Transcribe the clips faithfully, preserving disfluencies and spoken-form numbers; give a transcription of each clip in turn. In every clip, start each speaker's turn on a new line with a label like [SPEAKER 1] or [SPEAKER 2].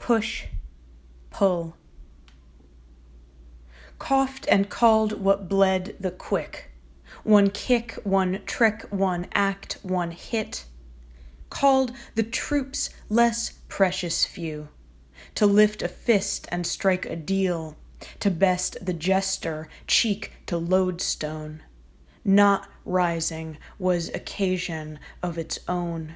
[SPEAKER 1] push, pull. Coughed and called what bled the quick. One kick, one trick, one act, one hit. Called the troops less precious few. To lift a fist and strike a deal. To best the jester, cheek to lodestone. Not rising was occasion of its own.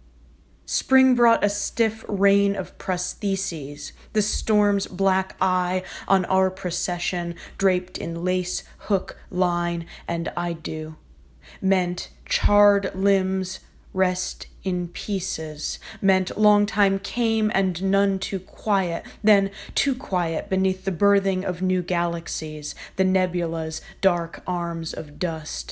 [SPEAKER 1] Spring brought a stiff rain of prostheses, the storm's black eye on our procession, draped in lace, hook, line, and I do. Meant charred limbs rest in pieces, meant long time came and none too quiet, then too quiet beneath the birthing of new galaxies, the nebula's dark arms of dust.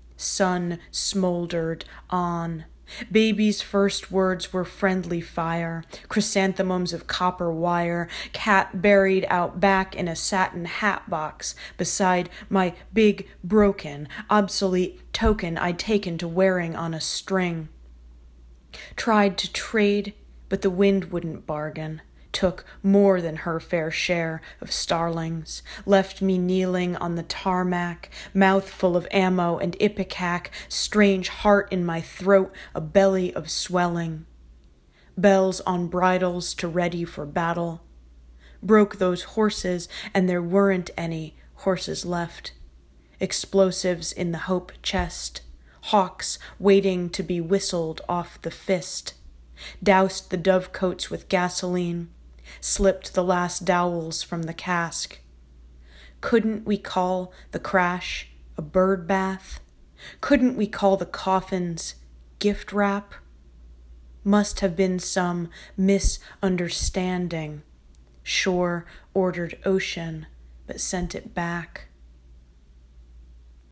[SPEAKER 1] Sun smoldered on. Baby's first words were friendly fire, chrysanthemums of copper wire, cat buried out back in a satin hat box beside my big, broken, obsolete token I'd taken to wearing on a string. Tried to trade, but the wind wouldn't bargain. Took more than her fair share of starlings, left me kneeling on the tarmac, mouth full of ammo and ipecac, strange heart in my throat, a belly of swelling. Bells on bridles to ready for battle. Broke those horses, and there weren't any horses left. Explosives in the hope chest, hawks waiting to be whistled off the fist. Doused the dovecotes with gasoline. Slipped the last dowels from the cask. Couldn't we call the crash a bird bath? Couldn't we call the coffins gift wrap? Must have been some misunderstanding. Shore ordered ocean, but sent it back.